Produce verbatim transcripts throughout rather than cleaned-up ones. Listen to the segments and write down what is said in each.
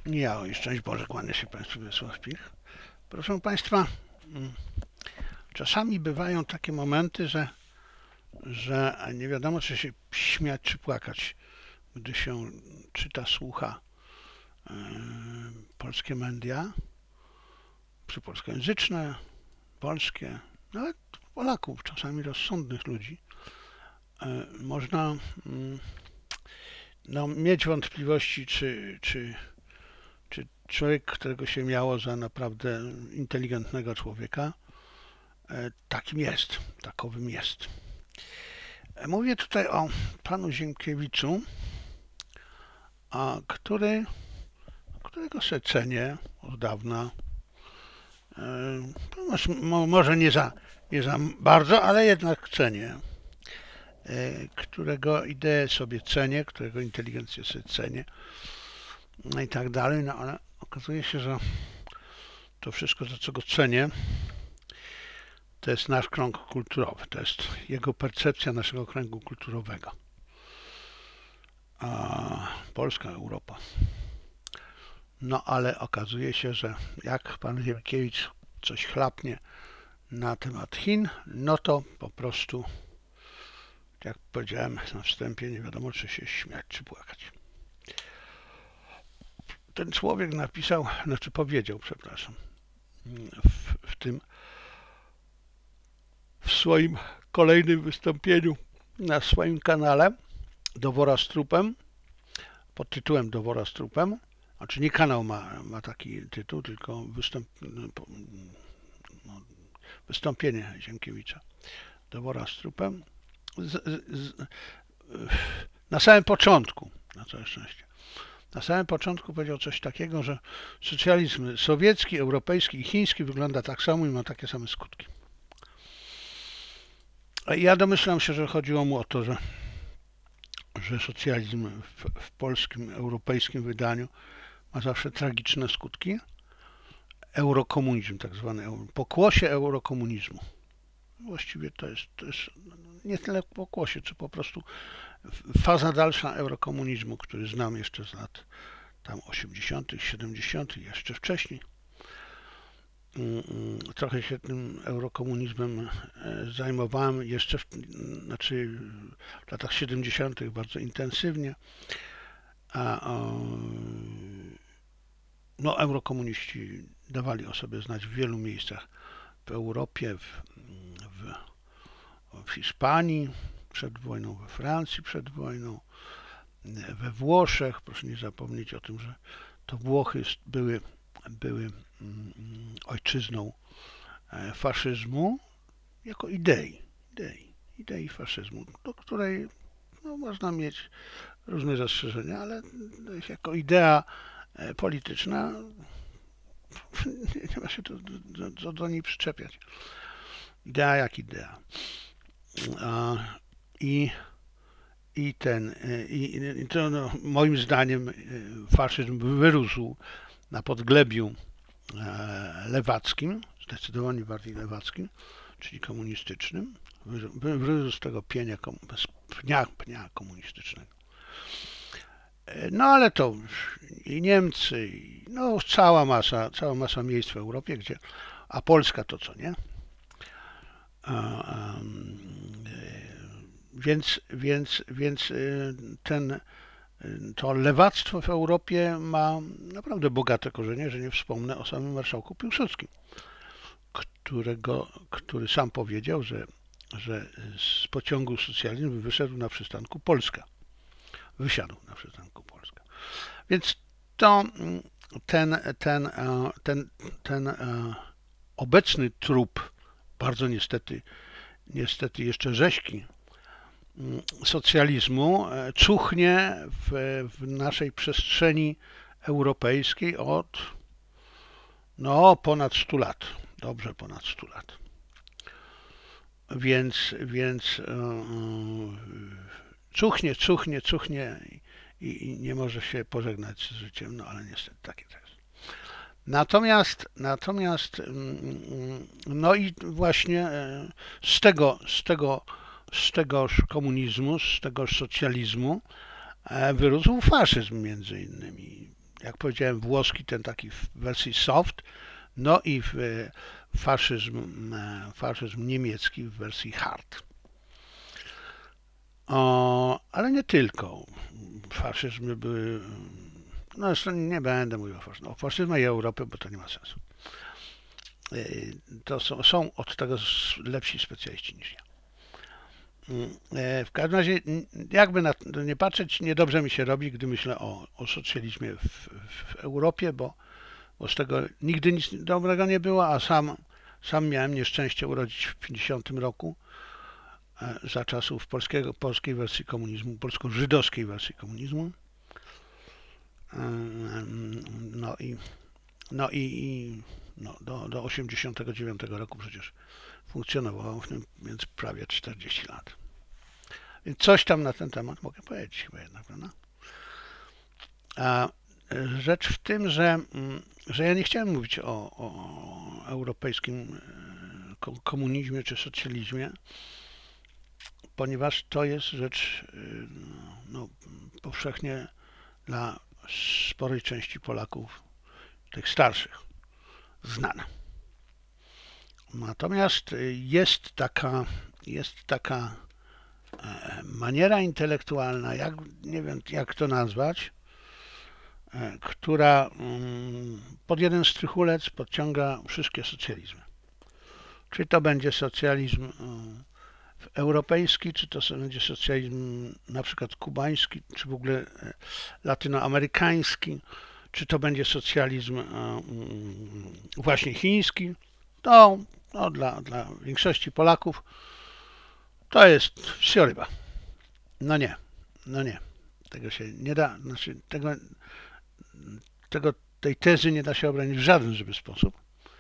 Ja i szczęść Boże, kłania się Państwu Wiesław Pich. Proszę Państwa, czasami bywają takie momenty, że, że nie wiadomo, czy się śmiać, czy płakać, gdy się czyta, słucha yy, polskie media, czy polskojęzyczne, polskie, nawet Polaków, czasami rozsądnych ludzi. Yy, można yy, no, mieć wątpliwości, czy, czy czy człowiek, którego się miało za naprawdę inteligentnego człowieka, takim jest, takowym jest. Mówię tutaj o panu Ziemkiewiczu, a który, którego się cenię od dawna. Może nie za, nie za bardzo, ale jednak cenię. Którego ideę sobie cenię, którego inteligencję sobie cenię. No i tak dalej, no ale okazuje się, że to wszystko, za co go cenię, to jest nasz krąg kulturowy, to jest jego percepcja naszego kręgu kulturowego. A Polska, Europa. No ale okazuje się, że jak pan Ziemkiewicz coś chlapnie na temat Chin, no to po prostu, jak powiedziałem na wstępie, nie wiadomo, czy się śmiać, czy płakać. Ten człowiek napisał, znaczy powiedział, przepraszam, w, w tym w swoim kolejnym wystąpieniu na swoim kanale Dowora z trupem, pod tytułem Dowora z trupem, znaczy nie kanał ma, ma taki tytuł, tylko wystąp, no, wystąpienie Ziemkiewicza Dowora z trupem. Z, z, na samym początku, na całe szczęście, na samym początku powiedział coś takiego, że socjalizm sowiecki, europejski i chiński wygląda tak samo i ma takie same skutki. Ja domyślam się, że chodziło mu o to, że, że socjalizm w, w polskim, europejskim wydaniu ma zawsze tragiczne skutki. Eurokomunizm tak zwany, pokłosie eurokomunizmu. Właściwie to jest, to jest nie tyle pokłosie, co po prostu faza dalsza eurokomunizmu, który znam jeszcze z lat tam osiemdziesiątych, siedemdziesiątych, jeszcze wcześniej. Trochę się tym eurokomunizmem zajmowałem jeszcze w, znaczy w latach siedemdziesiątych bardzo intensywnie. A, no, eurokomuniści dawali o sobie znać w wielu miejscach w Europie, w, w, w Hiszpanii przed wojną, we Francji przed wojną, we Włoszech. Proszę nie zapomnieć o tym, że to Włochy były, były ojczyzną faszyzmu jako idei, idei, idei faszyzmu, do której no, można mieć różne zastrzeżenia, ale jako idea polityczna nie ma się do, do, do, do niej przyczepiać. Idea jak idea. I, i ten, i, i to no, moim zdaniem faszyzm wyrósł na podglebiu lewackim, zdecydowanie bardziej lewackim, czyli komunistycznym. Wyrósł z tego pienia, pnia, pnia komunistycznego. No ale to i Niemcy, i no cała masa, cała masa miejsc w Europie, gdzie, a Polska to co, nie? A, a, więc, więc, więc ten, to lewactwo w Europie ma naprawdę bogate korzenie, że nie wspomnę o samym marszałku Piłsudskim, którego, który sam powiedział, że, że z pociągu socjalizm wyszedł na przystanku Polska. Wysiadł na przystanku Polska. Więc to ten, ten, ten, ten obecny trup, bardzo niestety, niestety jeszcze rzeźki socjalizmu, cuchnie w, w naszej przestrzeni europejskiej od no, ponad stu lat. Dobrze ponad stu lat. Więc, więc yy, cuchnie, cuchnie, cuchnie i, i nie może się pożegnać z życiem, no ale niestety takie to jest. Natomiast, natomiast no i właśnie z tego, z tego, z tegoż komunizmu, z tegoż socjalizmu wyrósł faszyzm między innymi. jak powiedziałem, włoski, ten taki w wersji soft, no i w faszyzm, faszyzm niemiecki w wersji hard. O, ale nie tylko. Faszyzmy były... No zresztą nie będę mówił o faszyzmie, o faszyzmie i Europie, bo to nie ma sensu. To są, są od tego lepsi specjaliści niż ja. W każdym razie, jakby na to nie patrzeć, niedobrze mi się robi, gdy myślę o, o socjalizmie w, w Europie, bo, bo z tego nigdy nic dobrego nie było, a sam, sam miałem nieszczęście urodzić w pięćdziesiątym roku za czasów polskiego, polskiej wersji komunizmu, polsko-żydowskiej wersji komunizmu. No i, no i, i no do, do osiemdziesiątego dziewiątego roku przecież funkcjonowało w tym, więc prawie czterdzieści lat. Więc coś tam na ten temat mogę powiedzieć chyba jednak, prawda? A rzecz w tym, że, że ja nie chciałem mówić o, o europejskim komunizmie czy socjalizmie, ponieważ to jest rzecz no, powszechnie dla sporej części Polaków, tych starszych, znana. Natomiast jest taka, jest taka maniera intelektualna, jak, nie wiem jak to nazwać, która pod jeden strychulec podciąga wszystkie socjalizmy. Czy to będzie socjalizm europejski, czy to będzie socjalizm na przykład kubański, czy w ogóle latynoamerykański, czy to będzie socjalizm właśnie chiński, to no, dla, dla większości Polaków to jest wsioryba. No nie, no nie. Tego się nie da, znaczy tego, tego, tej tezy nie da się obronić w żaden żywy sposób.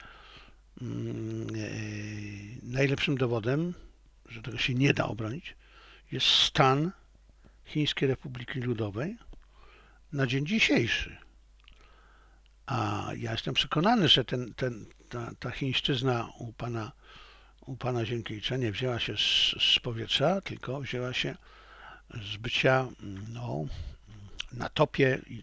Najlepszym dowodem, że tego się nie da obronić, jest stan Chińskiej Republiki Ludowej na dzień dzisiejszy. A ja jestem przekonany, że ten, ten, ta, ta chińszczyzna u pana, u pana Zienkiewicza nie wzięła się z, z powietrza, tylko wzięła się z bycia no, na topie i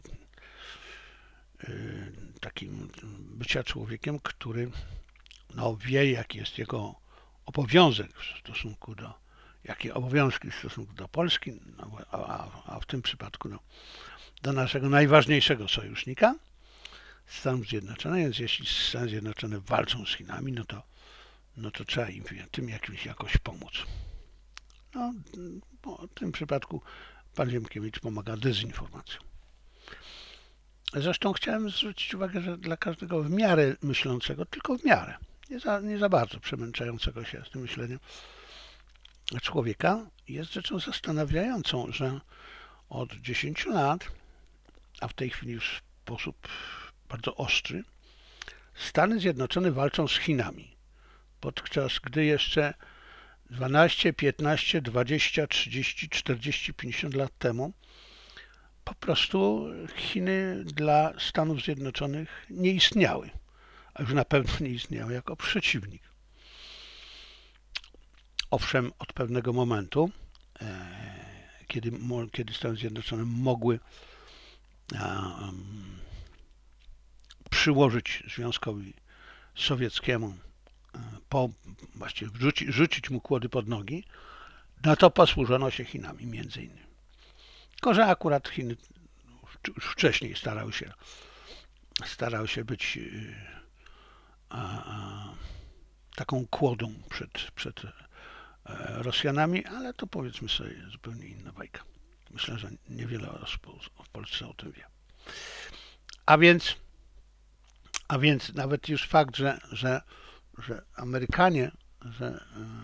y, takim bycia człowiekiem, który no, wie, jaki jest jego obowiązek w stosunku do, jakie obowiązki w stosunku do Polski, no, a, a w tym przypadku no, do naszego najważniejszego sojusznika, Stanów Zjednoczonych, więc jeśli Stany Zjednoczone walczą z Chinami, no to, no to trzeba im tym jakimś jakoś pomóc. No, w tym przypadku pan Ziemkiewicz pomaga dezinformacją. Zresztą chciałem zwrócić uwagę, że dla każdego w miarę myślącego, tylko w miarę, nie za, nie za bardzo przemęczającego się z tym myśleniem człowieka, jest rzeczą zastanawiającą, że od dziesięciu lat, a w tej chwili już w sposób bardzo ostry, Stany Zjednoczone walczą z Chinami, podczas gdy jeszcze dwanaście, piętnaście, dwadzieścia, trzydzieści, czterdzieści, pięćdziesiąt lat temu po prostu Chiny dla Stanów Zjednoczonych nie istniały, a już na pewno nie istniały jako przeciwnik. Owszem, od pewnego momentu, kiedy, kiedy Stany Zjednoczone mogły przyłożyć Związkowi Sowieckiemu, po, właściwie rzuci, rzucić mu kłody pod nogi, na to posłużono się Chinami między innymi. Tylko że akurat Chiny już wcześniej starały się, starały się być a, a, taką kłodą przed, przed Rosjanami, ale to powiedzmy sobie zupełnie inna bajka. Myślę, że niewiele osób w Polsce o tym wie. A więc, a więc nawet już fakt, że, że, że Amerykanie, że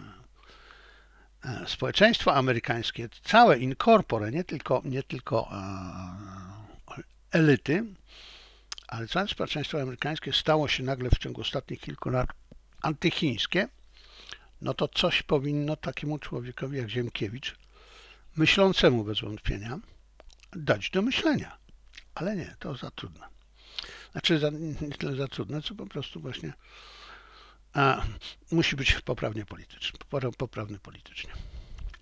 e, społeczeństwo amerykańskie, całe in corpore, nie tylko, nie tylko e, elity, ale całe społeczeństwo amerykańskie stało się nagle w ciągu ostatnich kilku lat antychińskie, no to coś powinno takiemu człowiekowi jak Ziemkiewicz, myślącemu bez wątpienia, dać do myślenia. Ale nie, to za trudne. Znaczy za, nie tyle za trudne, co po prostu właśnie a, musi być poprawnie politycznie, poprawny politycznie.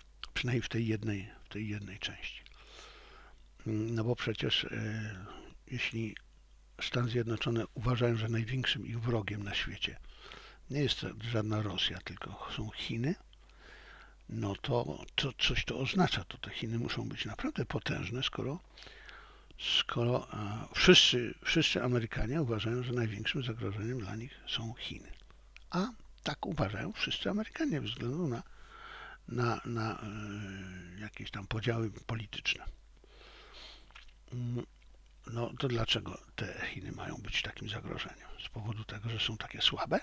Przynajmniej w tej jednej, w tej jednej części. No bo przecież y, jeśli Stany Zjednoczone uważają, że największym ich wrogiem na świecie nie jest to żadna Rosja, tylko są Chiny, no to, to coś to oznacza. To te Chiny muszą być naprawdę potężne, skoro, skoro a, wszyscy, wszyscy Amerykanie uważają, że największym zagrożeniem dla nich są Chiny. A tak uważają wszyscy Amerykanie ze względu na, na, na e, jakieś tam podziały polityczne. No to dlaczego te Chiny mają być takim zagrożeniem? Z powodu tego, że są takie słabe?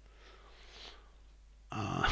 A,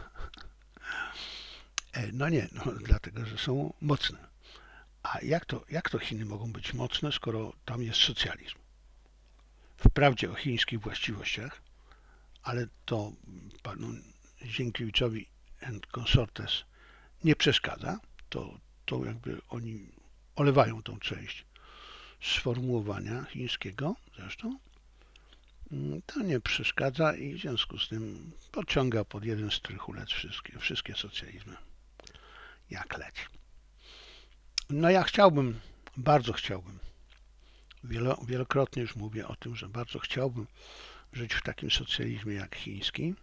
no nie, no dlatego, że są mocne. A jak to, jak to Chiny mogą być mocne, skoro tam jest socjalizm? Wprawdzie o chińskich właściwościach, ale to panu Zienkiewiczowi and Consortes nie przeszkadza. To, to jakby oni olewają tą część sformułowania chińskiego zresztą. To nie przeszkadza i w związku z tym podciąga pod jeden strychulec wszystkie, wszystkie socjalizmy. Jak leci. No ja chciałbym, bardzo chciałbym, wielo, wielokrotnie już mówię o tym, że bardzo chciałbym żyć w takim socjalizmie jak chiński.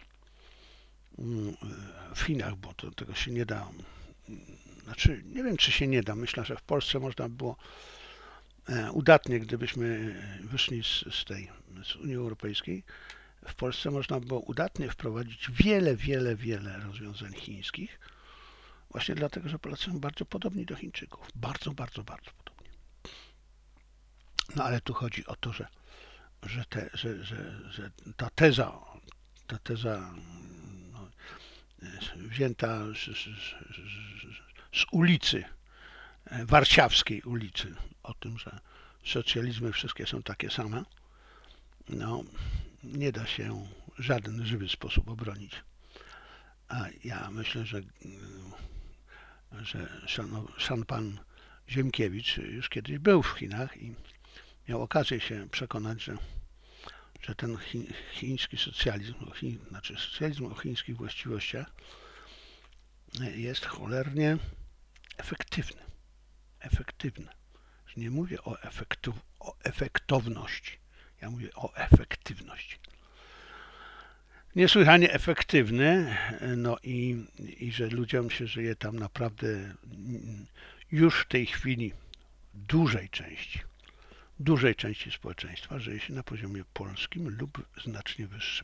W Chinach, bo to, tego się nie da. Znaczy, nie wiem, czy się nie da. Myślę, że w Polsce można by było udatnie, gdybyśmy wyszli z, z tej z Unii Europejskiej. W Polsce można by było udatnie wprowadzić wiele, wiele, wiele rozwiązań chińskich. Właśnie dlatego, że Polacy są bardzo podobni do Chińczyków. Bardzo, bardzo, bardzo podobni. No ale tu chodzi o to, że, że, te, że, że, że ta teza, ta teza no, wzięta z, z, z, z ulicy, warszawskiej ulicy, o tym, że socjalizmy wszystkie są takie same, no nie da się w żaden żywy sposób obronić. A ja myślę, że że szan pan Ziemkiewicz już kiedyś był w Chinach i miał okazję się przekonać, że, że ten chi, chiński socjalizm, chi, znaczy socjalizm o chińskich właściwościach jest cholernie efektywny. Efektywny. Nie mówię o, efektu, o efektowności, ja mówię o efektywności. Niesłychanie efektywny, no i, i że ludziom się żyje tam naprawdę już w tej chwili dużej części, dużej części społeczeństwa żyje się na poziomie polskim lub znacznie wyższym.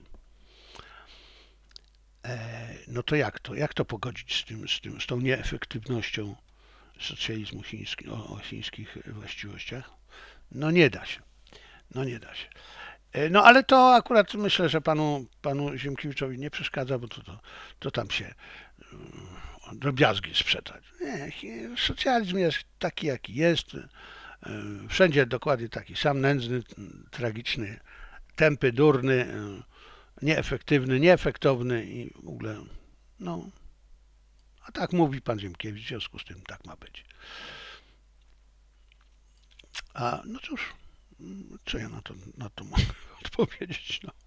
E, no to jak to? Jak to pogodzić z tym, z tym, z tą nieefektywnością socjalizmu chińskiego, o, o chińskich właściwościach? No nie da się. No nie da się. No ale to akurat myślę, że panu, panu Ziemkiewiczowi nie przeszkadza, bo to, to, to tam się um, drobiazgi sprzedać. Nie, socjalizm jest taki, jaki jest. Wszędzie dokładnie taki sam, nędzny, tragiczny, tępy, durny, nieefektywny, nieefektowny i w ogóle, no, a tak mówi pan Ziemkiewicz, w związku z tym tak ma być. A no cóż, co ja na to, na to mogę odpowiedzieć? No.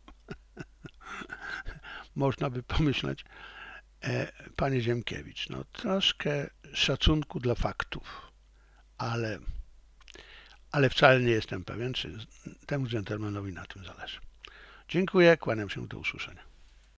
Można by pomyśleć, e, panie Ziemkiewicz, no troszkę szacunku dla faktów, ale, ale wcale nie jestem pewien, czy temu dżentelmenowi na tym zależy. Dziękuję, kłaniam się, do usłyszenia.